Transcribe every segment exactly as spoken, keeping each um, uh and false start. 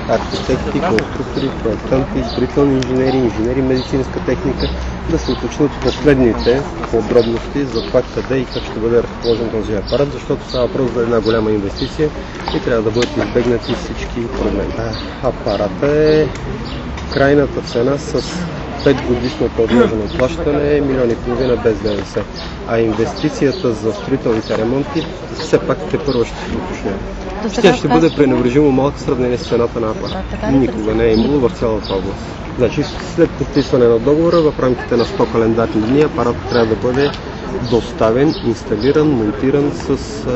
архитекти, конструктори, проектанти, строителни инженери, инженери медицинска техника, да се уточнят последните подробности за това къде и как ще бъде разположен този апарат, защото става въпрос за една голяма инвестиция и трябва да бъдат избегнати всички проблеми. Апаратът е крайната цена с пет годишното отложено плащане е милион и половина без ДДС, а инвестицията за строителните ремонти все пак те първо ще се уточнява. Тя ще бъде пренебрежимо малка в сравнение с цената на апарата. Никога не е имало в цялата област. Значи след подписване на договора в рамките на сто календарни дни апаратът трябва да бъде доставен, инсталиран, монтиран с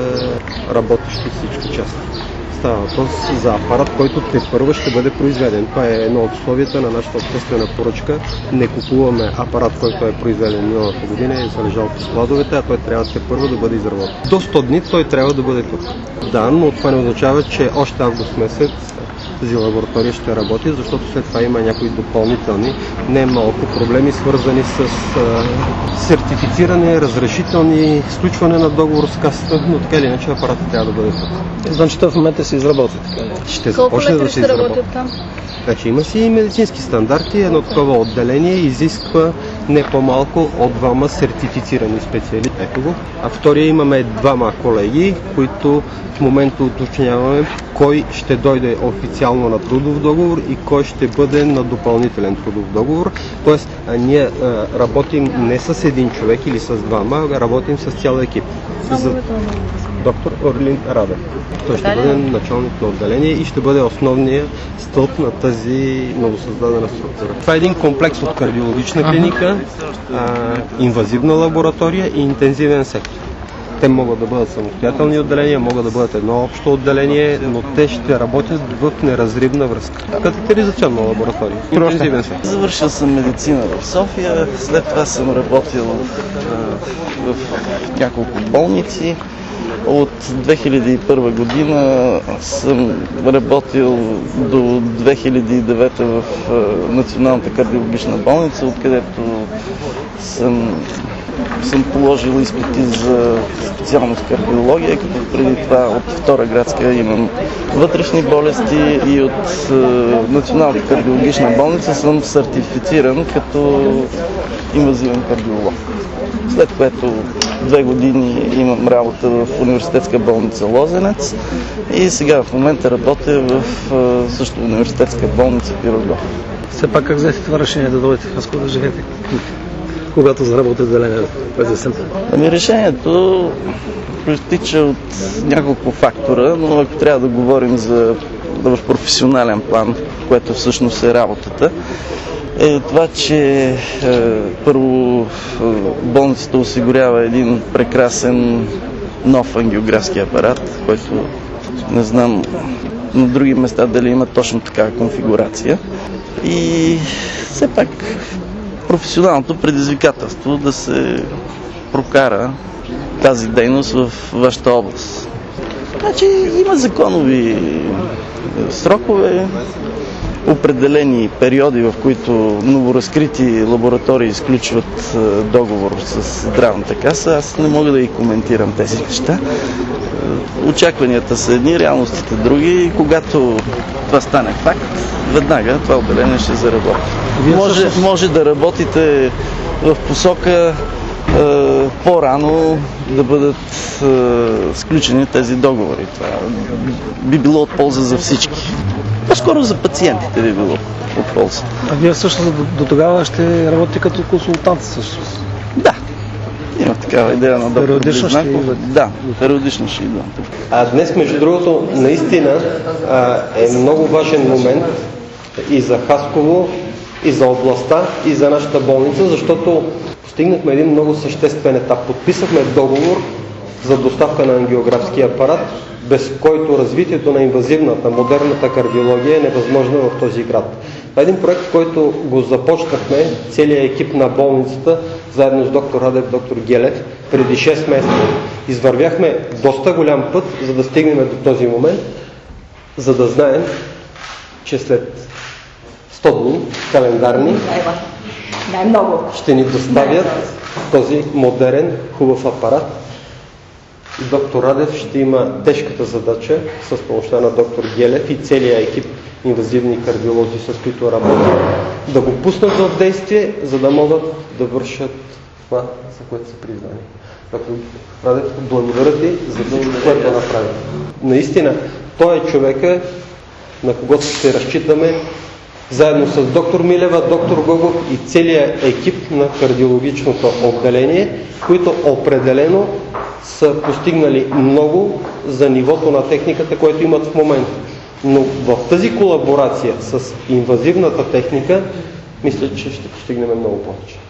е, работещи всички части. Става въпрос за апарат, който тепърва ще бъде произведен. Това е едно от условията на нашата обществена поръчка. Не купуваме апарат, който е произведен миналата година и е залежал по складовете, а той трябва тепърва да бъде изработен. До сто дни той трябва да бъде тук. Да, но това не означава, че още август месец тази лаборатория ще работи, защото след това има някои допълнителни, не малко проблеми, свързани с а, сертифициране, разрешителни, сключване на договор с касата, но така или иначе апаратът трябва да бъде тук. Значи той в момента се изработи, така ли? Ще започне да се изработи. Значи има си медицински стандарти, едно такова отделение изисква не по-малко от двама сертифицирани специалисти. Ето го. А втория имаме двама колеги, които в момента уточняваме кой ще дойде официално на трудов договор и кой ще бъде на допълнителен трудов договор. Тоест, ние а, работим не с един човек или с двама, а работим с цял екип. За доктор Орлин Радев. Той ще бъде началник на отделение и ще бъде основният стълб на тази новосъздадена структура. Това е един комплекс от кардиологична клиника, а, инвазивна лаборатория и интензивен сектор. Те могат да бъдат самостоятелни отделения, могат да бъдат едно общо отделение, но те ще работят в неразривна връзка. Катетеризационна лаборатория. Интензивен сектор. Завършил съм медицина в София, след това съм работил в, в, в няколко болници. От две хиляди и първа година съм работил до две хиляди и девета в Националната кардиологична болница, откъдето съм, съм положил изпити за специалност кардиология, като преди това от втора градска имам вътрешни болести и от Националната кардиологична болница съм сертифициран като инвазивен кардиолог. След което две години имам работа в университетска болница Лозенец и сега в момента работя в също университетска болница Пирогов. Все пак как взехте това решение да дойдете в Хасково да живеете, когато заработите отделение през есента? Ами решението проистича от няколко фактора, но ако трябва да говорим за в професионален план, което всъщност е работата, е това, че е, първо е, болницата осигурява един прекрасен нов ангиографски апарат, който не знам на други места дали има точно такава конфигурация. И все пак професионалното предизвикателство да се прокара тази дейност в вашата област. Значи има законови срокове, определени периоди, в които новоразкрити лаборатории изключват договор с здравната каса. Аз не мога да ги коментирам тези неща. Очакванията са едни, реалностите други и когато това стане факт, веднага това отделение ще заработи. Може, може да работите в посока е, по-рано да бъдат е, сключени тези договори. Това би било от полза за всички. По-скоро за пациентите би било от полза. А вие всъщност до, до тогава ще работите като консултант всъщност? Да. Има такава идея на доктор Периодично ще идвате? Да, периодично ще идвам. А днес, между другото, наистина а, е много важен момент и за Хасково, и за областта, и за нашата болница, защото постигнахме един много съществен етап. Подписахме договор за доставка на ангиографски апарат, без който развитието на инвазивната, модерната кардиология е невъзможно в този град. Това е един проект, който го започнахме, целият екип на болницата, заедно с доктор Радев, доктор Гелев, преди шест месеца. Извървяхме доста голям път, за да стигнем до този момент, за да знаем, че след сто дни календарни ще ни доставят този модерен, хубав апарат. Доктор Радев ще има тежката задача с помощта на доктор Гелев и целият екип инвазивни кардиолози, с които работят, да го пуснат в действие, за да могат да вършат това, за което са призвани. Ако Радев, благодаря ти за всичко, което направи. Наистина, той е човека, на когото ще разчитаме, заедно с доктор Милева, доктор Гогов и целият екип на кардиологичното отделение, които определено са постигнали много за нивото на техниката, което имат в момента. Но в тази колаборация с инвазивната техника, мисля, че ще постигнем много повече.